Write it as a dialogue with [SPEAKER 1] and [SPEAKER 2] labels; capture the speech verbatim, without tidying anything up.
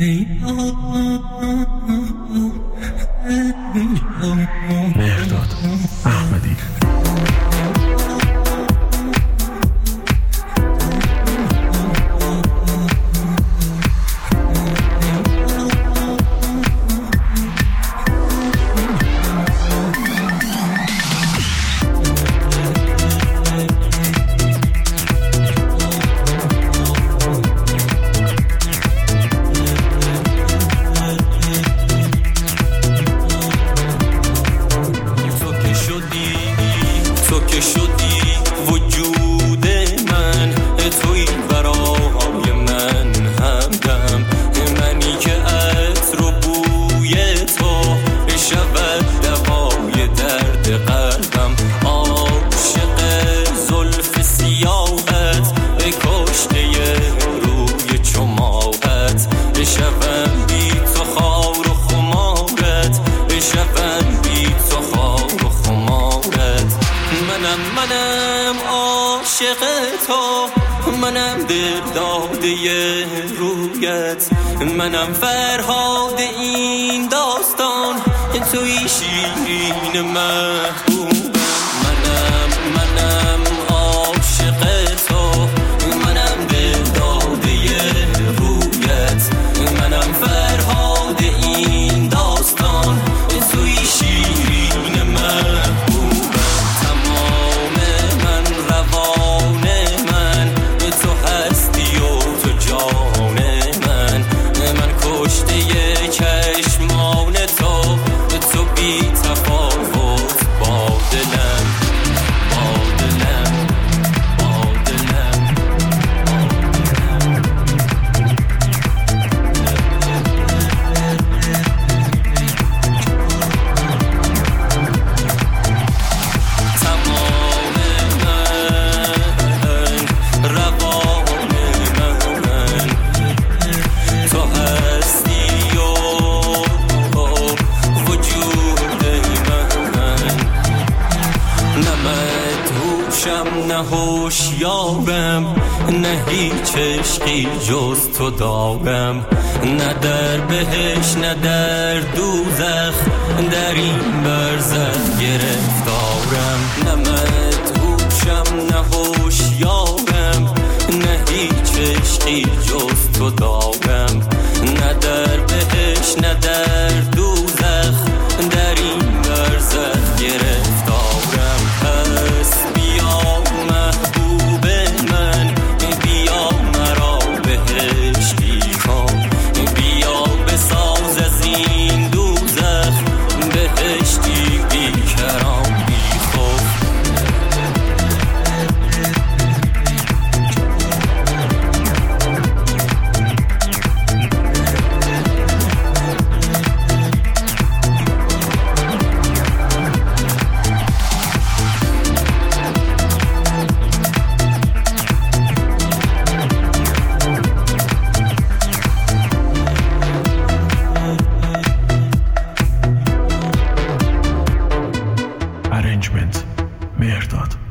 [SPEAKER 1] مهرداد احمدی.
[SPEAKER 2] منم عاشق تو، منم دل داده رویت، منم فرهاد این داستان، توی شیرین محبوبم. منم منم عاشق تو، منم دل داده رویت، منم فرهاد این داستان، توی شیرین محبوبم. نه هوشیارم، نه هیچ عشقی جز تو دارم، نه در بهش نه در دوزخ، در این برزخ گرفتارم. نه مدهوشم نه هوشیارم، نه هیچ عشقی جز تو دارم، نه در بهش نه در دوزخ، در این برزخ گرفتارم. پس بیا محبوب من، بیا مرا بهشتی کن، بیا بساز از این دوزخ بهشتی بیکران بی خوف.
[SPEAKER 1] Arrangement مهرداد.